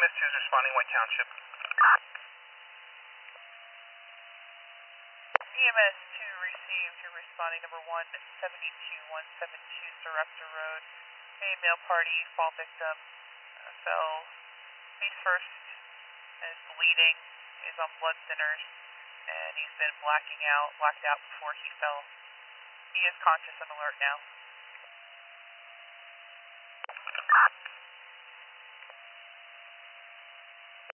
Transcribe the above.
EMS 2 is responding, White Township. EMS 2 received, you're responding number 172 Sarepta Road. A male party fall victim fell face first and is bleeding, is on blood thinners, and he's been blacked out before he fell. He is conscious and alert now.